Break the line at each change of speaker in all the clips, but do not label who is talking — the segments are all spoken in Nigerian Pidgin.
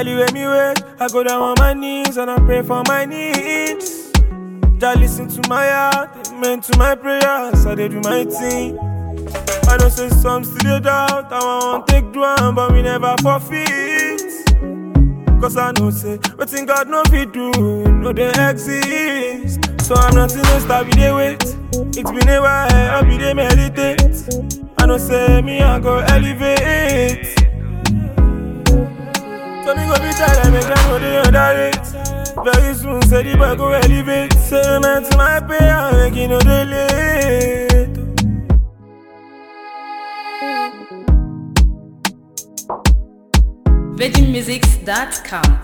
Anyway, me wait, I go down on my knees and I pray for my needs. Just listen to my heart, amen to my prayers, I dey do my thing. I know say some still dey doubt, I want take do am, but we never forfeit. Cause I know say, wetin God no fit do, no dey exist. So I'm not in a star, we dey wait. It's been a while, I be dey meditate. I know say, me I go elevate. So me go be tired, make them know they underrate. Very soon, say the boy go elevate. Say amen to my prayer, make you know they late.
VeggieMusics.com.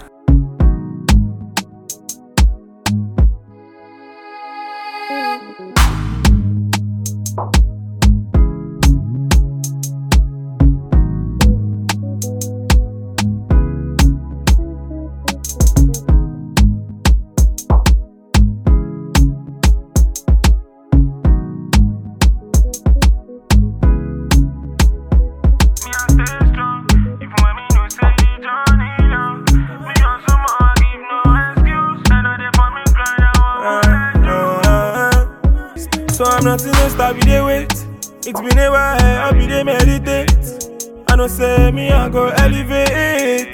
So I'm not in a star, we dey wait. It's been a while, I be dey meditate. I know say me I go elevate.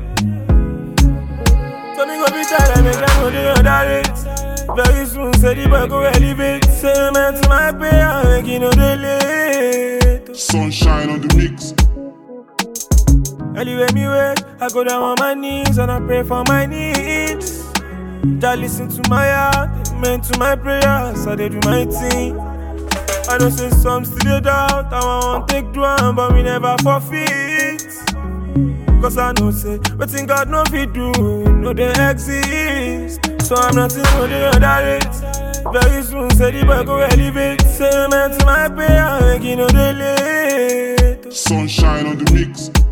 So me go be tired, make them know they underrate. Very soon, say the boy go elevate. Say amen to my prayer, make you know they late.
Sunshine on the mix.
Anyway, me wait, I go down on my knees and I pray for my needs. Just listen to my heart, amen to my prayers, I dey do my thing. I know say some still dey doubt, I want take do am, but we never forfeit. Cause I know say, wetin God no fit do, no dey exist. So I'm not in no dey underrate. Very soon, say the boy go elevate. Say amen to my prayer, make you know they late.
Sunshine on the mix.